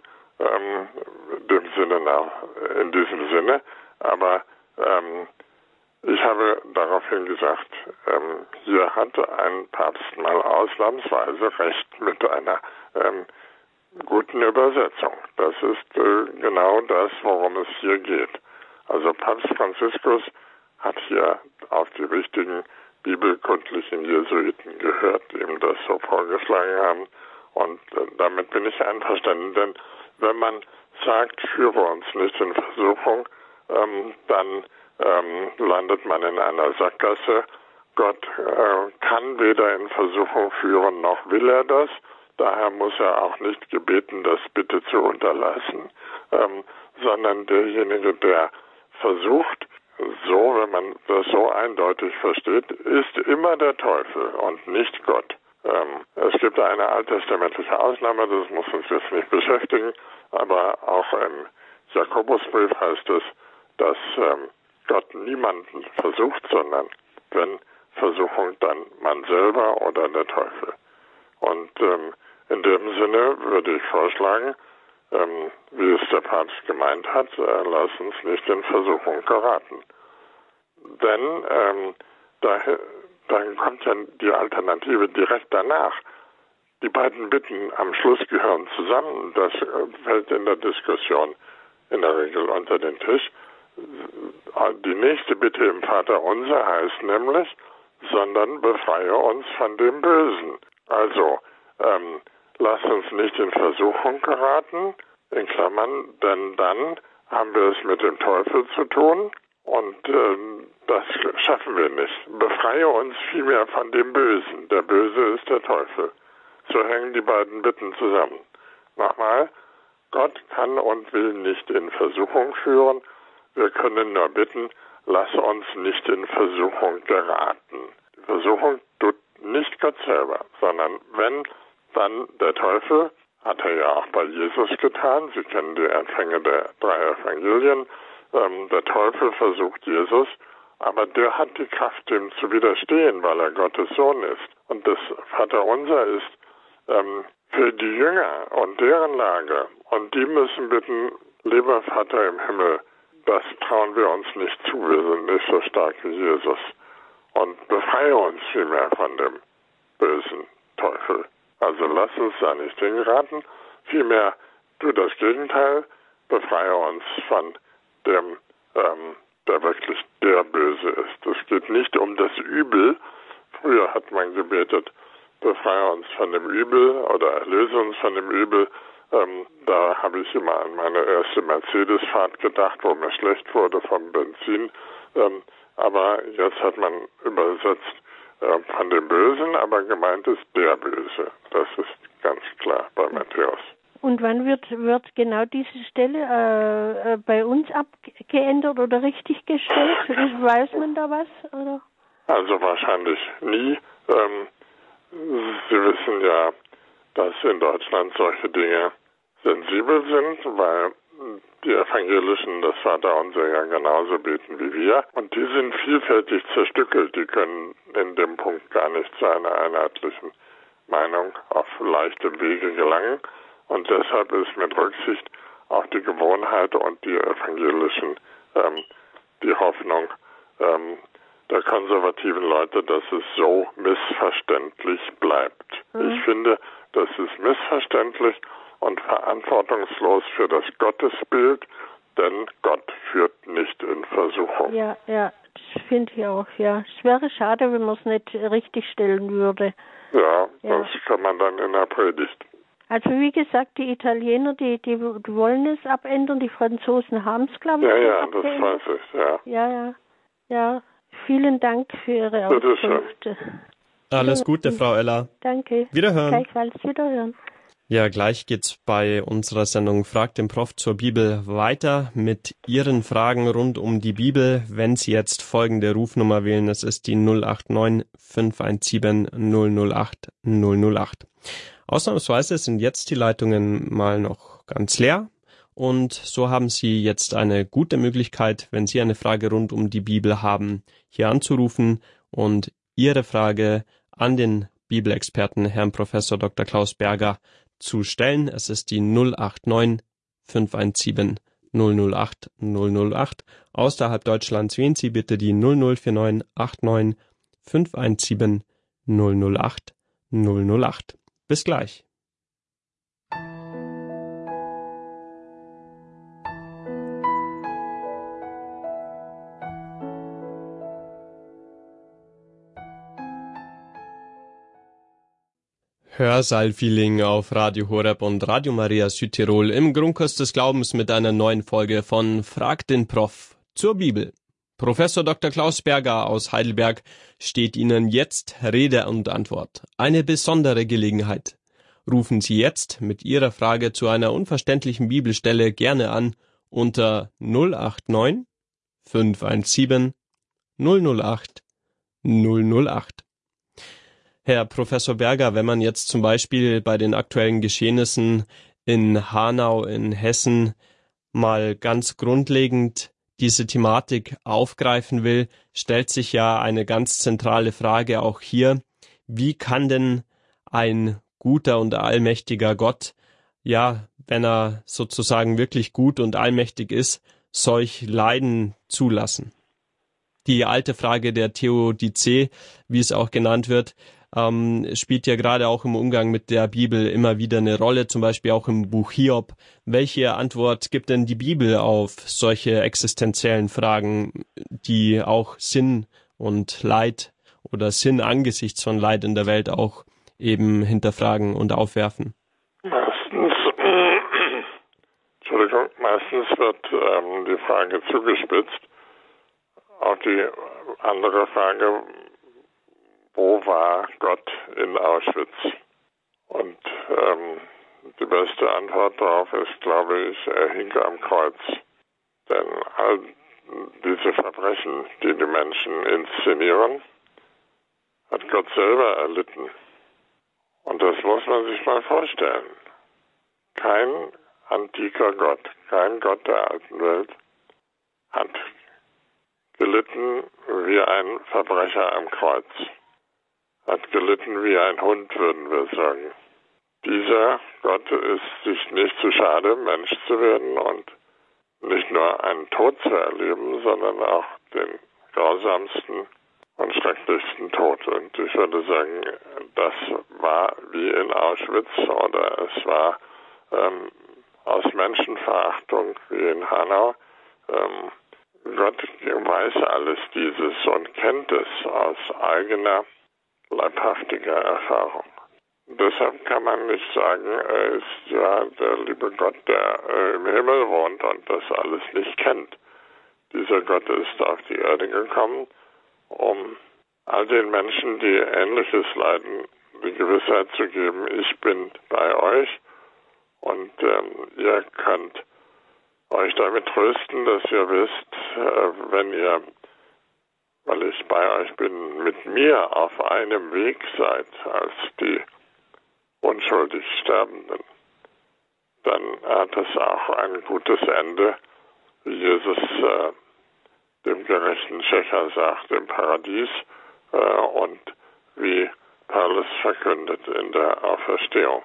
in diesem Sinne, aber ich habe daraufhin gesagt, hier hatte ein Papst mal ausnahmsweise recht mit einer guten Übersetzung. Das ist genau das, worum es hier geht. Also Papst Franziskus hat hier auf die richtigen bibelkundlichen Jesuiten gehört, die ihm das so vorgeschlagen haben. Und damit bin ich einverstanden, denn wenn man sagt, führe uns nicht in Versuchung, dann landet man in einer Sackgasse. Gott kann weder in Versuchung führen, noch will er das. Daher muss er auch nicht gebeten, das bitte zu unterlassen, sondern derjenige, der versucht, so, wenn man das so eindeutig versteht, ist immer der Teufel und nicht Gott. Es gibt eine alttestamentliche Ausnahme, das muss uns jetzt nicht beschäftigen, aber auch im Jakobusbrief heißt es, dass Gott niemanden versucht, sondern wenn Versuchung, dann man selber oder der Teufel. Und in dem Sinne würde ich vorschlagen, wie es der Papst gemeint hat, lass uns nicht in Versuchung geraten. Denn dann kommt ja die Alternative direkt danach. Die beiden Bitten am Schluss gehören zusammen. Das fällt in der Diskussion in der Regel unter den Tisch. Die nächste Bitte im Vaterunser heißt nämlich, sondern befreie uns von dem Bösen. Also, lass uns nicht in Versuchung geraten, in Klammern, denn dann haben wir es mit dem Teufel zu tun und das schaffen wir nicht. Befreie uns vielmehr von dem Bösen. Der Böse ist der Teufel. So hängen die beiden Bitten zusammen. Nochmal, Gott kann und will nicht in Versuchung führen. Wir können nur bitten, lass uns nicht in Versuchung geraten. Die Versuchung tut nicht Gott selber, sondern wenn, dann der Teufel, hat er ja auch bei Jesus getan. Sie kennen die Anfänge der 3 Evangelien. Der Teufel versucht Jesus, aber der hat die Kraft, ihm zu widerstehen, weil er Gottes Sohn ist. Und das Vaterunser ist für die Jünger und deren Lage. Und die müssen bitten, lieber Vater im Himmel, das trauen wir uns nicht zu. Wir sind nicht so stark wie Jesus. und befreie uns vielmehr von dem bösen Teufel. Also lass uns da nicht hingeraten, vielmehr tu das Gegenteil, befreie uns von dem, der wirklich der Böse ist. Es geht nicht um das Übel. Früher hat man gebetet, befreie uns von dem Übel oder erlöse uns von dem Übel. Da habe ich immer an meine erste Mercedes-Fahrt gedacht, wo mir schlecht wurde vom Benzin. Aber jetzt hat man übersetzt von dem Bösen, aber gemeint ist der Böse. Das ist ganz klar bei Matthäus. Und wann wird genau diese Stelle bei uns abgeändert oder richtig gestellt? Weiß man da was? Oder? Also wahrscheinlich nie. Sie wissen ja, dass in Deutschland solche Dinge sensibel sind, weil die Evangelischen das Vaterunser ja genauso beten wie wir. Und die sind vielfältig zerstückelt. Die können in dem Punkt gar nicht zu einer einheitlichen Meinung auf leichtem Wege gelangen. Und deshalb ist mit Rücksicht auf die Gewohnheit und die evangelischen, die Hoffnung der konservativen Leute, dass es so missverständlich bleibt. Ich finde, das ist missverständlich und verantwortungslos für das Gottesbild, denn Gott führt nicht in Versuchung. Ja, das finde ich auch, ja. Es wäre schade, wenn man es nicht richtig stellen würde. Ja, das kann man dann in der Predigt. Also wie gesagt, die Italiener, die wollen es abändern, die Franzosen haben es, glaube ich. Ja, das weiß ich, ja. Ja, vielen Dank für Ihre Auskunft. Alles Gute, Frau Eller. Danke. Wiederhören. Gleichfalls wiederhören. Ja, gleich geht's bei unserer Sendung Frag den Prof zur Bibel weiter mit Ihren Fragen rund um die Bibel. Wenn Sie jetzt folgende Rufnummer wählen, das ist die 089 517 008 008. Ausnahmsweise sind jetzt die Leitungen mal noch ganz leer und so haben Sie jetzt eine gute Möglichkeit, wenn Sie eine Frage rund um die Bibel haben, hier anzurufen und Ihre Frage an den Bibelexperten, Herrn Professor Dr. Klaus Berger, zu stellen. Es ist die 089 517 008 008. Außerhalb Deutschlands wählen Sie bitte die 0049 89 517 008 008. Bis gleich. Hörsaal-Feeling auf Radio Horeb und Radio Maria Südtirol im Grundkurs des Glaubens mit einer neuen Folge von Frag den Prof zur Bibel. Professor Dr. Klaus Berger aus Heidelberg steht Ihnen jetzt Rede und Antwort. Eine besondere Gelegenheit. Rufen Sie jetzt mit Ihrer Frage zu einer unverständlichen Bibelstelle gerne an unter 089 517 008 008. Herr Professor Berger, wenn man jetzt zum Beispiel bei den aktuellen Geschehnissen in Hanau in Hessen mal ganz grundlegend diese Thematik aufgreifen will, stellt sich ja eine ganz zentrale Frage auch hier. Wie kann denn ein guter und allmächtiger Gott, ja, wenn er sozusagen wirklich gut und allmächtig ist, solch Leiden zulassen? Die alte Frage der Theodizee, wie es auch genannt wird, spielt ja gerade auch im Umgang mit der Bibel immer wieder eine Rolle, zum Beispiel auch im Buch Hiob. Welche Antwort gibt denn die Bibel auf solche existenziellen Fragen, die auch Sinn und Leid oder Sinn angesichts von Leid in der Welt auch eben hinterfragen und aufwerfen? Meistens wird die Frage zugespitzt auf die andere Frage, wo war Gott in Auschwitz? Und die beste Antwort darauf ist, glaube ich, er hing am Kreuz. Denn all diese Verbrechen, die die Menschen inszenieren, hat Gott selber erlitten. Und das muss man sich mal vorstellen. Kein antiker Gott, kein Gott der alten Welt hat gelitten wie ein Verbrecher am Kreuz. Hat gelitten wie ein Hund, würden wir sagen. Dieser Gott ist sich nicht zu schade, Mensch zu werden und nicht nur einen Tod zu erleben, sondern auch den grausamsten und den schrecklichsten Tod. Und ich würde sagen, das war wie in Auschwitz oder es war aus Menschenverachtung wie in Hanau. Gott weiß alles dieses und kennt es aus eigener leibhaftiger Erfahrung. Deshalb kann man nicht sagen, er ist ja der liebe Gott, der im Himmel wohnt und das alles nicht kennt. Dieser Gott ist auf die Erde gekommen, um all den Menschen, die Ähnliches leiden, die Gewissheit zu geben, ich bin bei euch und ihr könnt euch damit trösten, dass ihr wisst, wenn ihr, weil ich bei euch bin, mit mir auf einem Weg seid als die unschuldig Sterbenden, dann hat es auch ein gutes Ende, wie Jesus dem gerechten Schächer sagt, im Paradies und wie Paulus verkündet in der Auferstehung.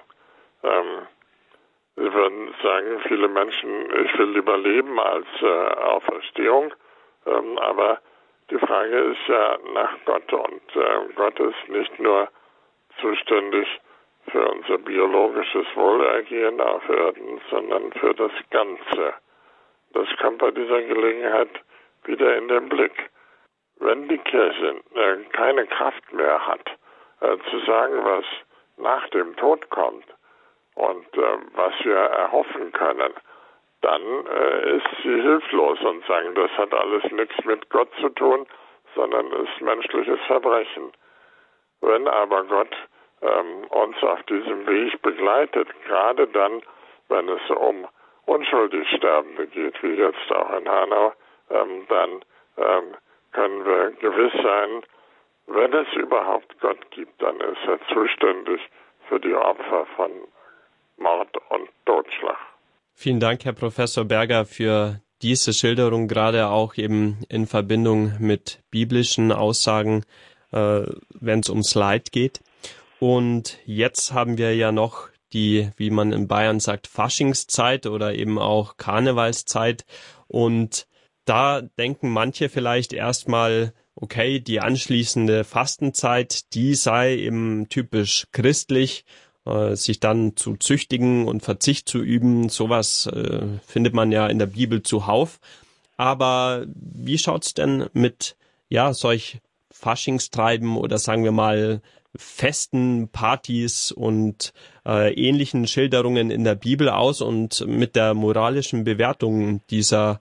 Sie würden sagen, viele Menschen, ich will lieber leben als Auferstehung, aber die Frage ist ja nach Gott und Gott ist nicht nur zuständig für unser biologisches Wohlergehen auf Erden, sondern für das Ganze. Das kommt bei dieser Gelegenheit wieder in den Blick. Wenn die Kirche keine Kraft mehr hat, zu sagen, was nach dem Tod kommt und was wir erhoffen können, dann ist sie hilflos und sagen, das hat alles nichts mit Gott zu tun, sondern ist menschliches Verbrechen. Wenn aber Gott uns auf diesem Weg begleitet, gerade dann, wenn es um unschuldig Sterbende geht, wie jetzt auch in Hanau, dann können wir gewiss sein, wenn es überhaupt Gott gibt, dann ist er zuständig für die Opfer von Mord und Totschlag. Vielen Dank, Herr Professor Berger, für diese Schilderung, gerade auch eben in Verbindung mit biblischen Aussagen, wenn es ums Leid geht. Und jetzt haben wir ja noch die, wie man in Bayern sagt, Faschingszeit oder eben auch Karnevalszeit. Und da denken manche vielleicht erstmal, okay, die anschließende Fastenzeit, die sei eben typisch christlich, sich dann zu züchtigen und Verzicht zu üben. Sowas findet man ja in der Bibel zuhauf. Aber wie schaut's denn mit solch Faschingstreiben oder sagen wir mal Festen, Partys und ähnlichen Schilderungen in der Bibel aus und mit der moralischen Bewertung dieser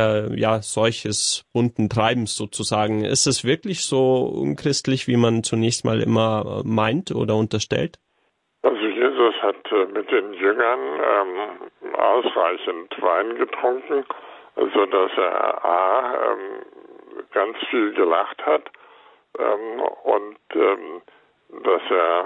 solches bunten Treibens sozusagen? Ist es wirklich so unchristlich, wie man zunächst mal immer meint oder unterstellt? Also Jesus hat mit den Jüngern ausreichend Wein getrunken, sodass er ganz viel gelacht hat und dass er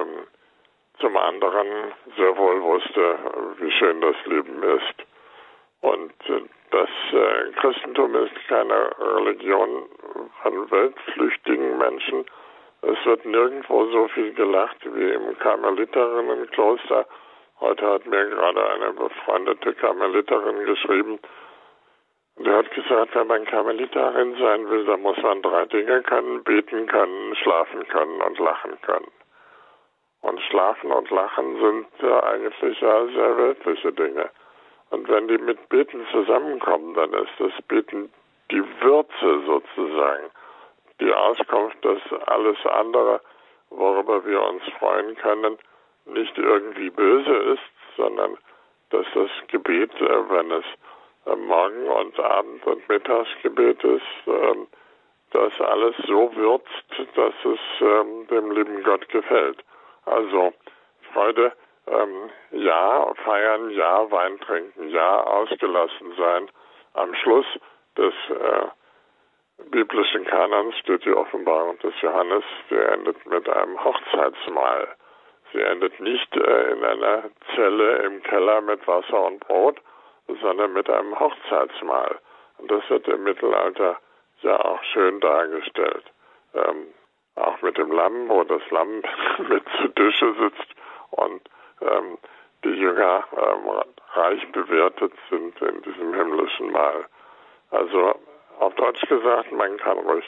zum anderen sehr wohl wusste, wie schön das Leben ist. Und das Christentum ist keine Religion von weltflüchtigen Menschen. Es wird nirgendwo so viel gelacht wie im Karmelitinnenkloster. Heute hat mir gerade eine befreundete Karmeliterin geschrieben. Die hat gesagt, wenn man Karmeliterin sein will, dann muss man 3 Dinge können: beten können, schlafen können und lachen können. Und Schlafen und Lachen sind eigentlich sehr weltliche Dinge. Und wenn die mit Beten zusammenkommen, dann ist das Beten die Würze sozusagen, die Auskunft, dass alles andere, worüber wir uns freuen können, nicht irgendwie böse ist, sondern dass das Gebet, wenn es Morgen- und Abend- und Mittagsgebet ist, das alles so würzt, dass es dem lieben Gott gefällt. Also Freude, ja, feiern, ja, Wein trinken, ja, ausgelassen sein. Am Schluss des biblischen Kanons steht die Offenbarung des Johannes, die endet mit einem Hochzeitsmahl. Sie endet nicht in einer Zelle im Keller mit Wasser und Brot, sondern mit einem Hochzeitsmahl. Und das wird im Mittelalter ja auch schön dargestellt. Auch mit dem Lamm, wo das Lamm mit zu Tische sitzt und die Jünger reich bewertet sind in diesem himmlischen Mahl. Also auf Deutsch gesagt, man kann ruhig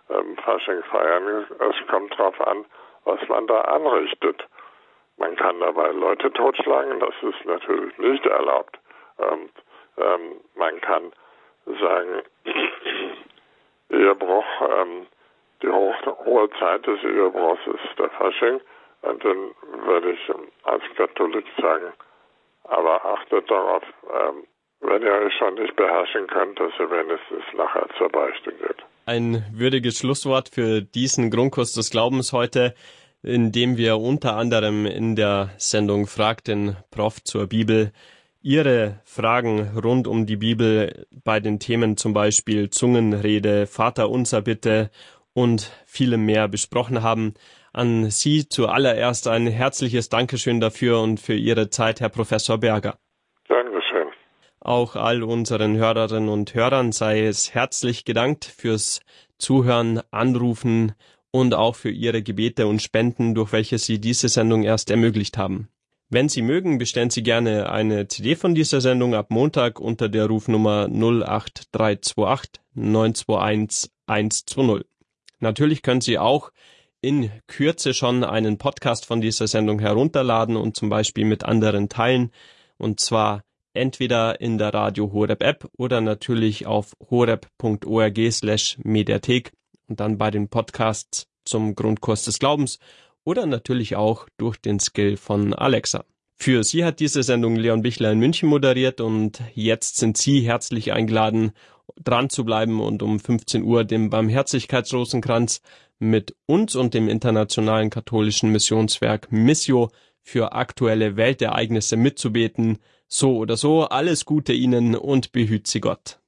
Fasching feiern. Es kommt darauf an, was man da anrichtet. Man kann dabei Leute totschlagen, das ist natürlich nicht erlaubt. Man kann sagen, Ehebruch, die hohe Zeit des Ehebruchs ist der Fasching. Und dann würde ich als Katholik sagen, aber achtet darauf, wenn ihr euch schon nicht beherrschen könnt, dass ihr wenigstens nachher zur Beichte geht. Ein würdiges Schlusswort für diesen Grundkurs des Glaubens heute, in dem wir unter anderem in der Sendung Fragt den Prof zur Bibel Ihre Fragen rund um die Bibel bei den Themen zum Beispiel Zungenrede, Vaterunser Bitte und vielem mehr besprochen haben. An Sie zuallererst ein herzliches Dankeschön dafür und für Ihre Zeit, Herr Professor Berger. Dankeschön. Auch all unseren Hörerinnen und Hörern sei es herzlich gedankt fürs Zuhören, Anrufen und auch für Ihre Gebete und Spenden, durch welche Sie diese Sendung erst ermöglicht haben. Wenn Sie mögen, bestellen Sie gerne eine CD von dieser Sendung ab Montag unter der Rufnummer 08328 921 120. Natürlich können Sie auch in Kürze schon einen Podcast von dieser Sendung herunterladen und zum Beispiel mit anderen teilen, und zwar entweder in der Radio Horeb App oder natürlich auf horeb.org/Mediathek und dann bei den Podcasts zum Grundkurs des Glaubens oder natürlich auch durch den Skill von Alexa. Für Sie hat diese Sendung Leon Bichler in München moderiert und jetzt sind Sie herzlich eingeladen, dran zu bleiben und um 15 Uhr den Barmherzigkeitsrosenkranz mit uns und dem internationalen katholischen Missionswerk Missio für aktuelle Weltereignisse mitzubeten. So oder so, alles Gute Ihnen und behüt Sie Gott.